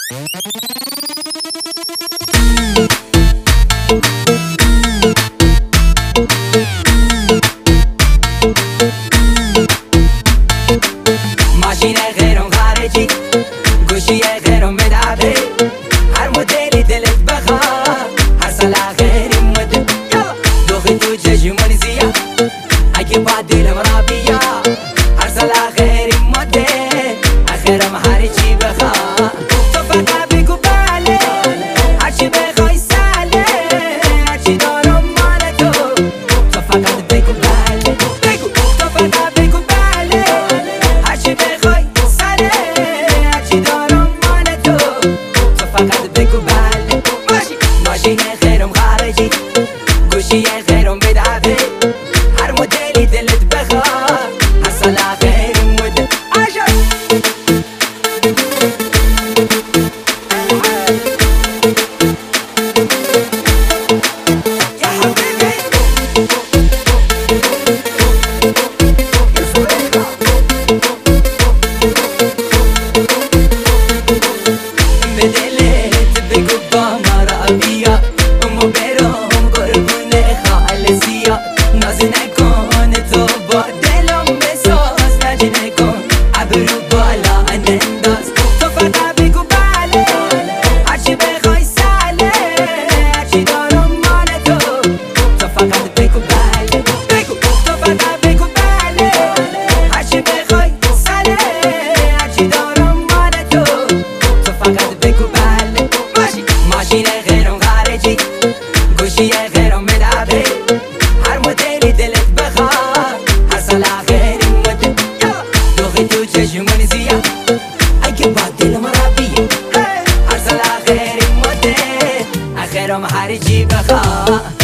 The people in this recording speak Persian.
ماشین غیرم خارجی گوشی غیرم بدعبه هر مدلی دلت بخواد هر سال غیری مده دوخی تو چشمانی زیا اگه با دلم را بیا هر سال غیری مده آخرم هر چی بخواد تو فقط بگو بله هر چی بخوای ساله هر چی دارم مال تو فقط بگو بله بگو تو فقط بگو بله هر چی بخوای ساله هر چی دارم مال تو فقط بگو بله ماشین غیرم خارجی گوشی غیرم بدعبه هر مدلی دلت بخواد هر سال غیری مده به دلت بگو با ما را بیا امو برم قربون خالصیا ناز نکن تو با دلم بساز لج نکن ابرو بالا ننداز تو فقط بگو بله هرچی بخوای ساله هرچی دارم مال تو فقط بگو بله بگو تو فقط بگو بله هرچی بخوای ساله هرچی دارم مال تو فقط بگو بله ماشین غیرم خارجی گوشی غیرم بدعبه هر مدلی دلت بخواد هر سال غیری مده دوخی تو چشمانی زیا اگه با دلم را بیا هر سال غیری مده آخرم هر چی بخواد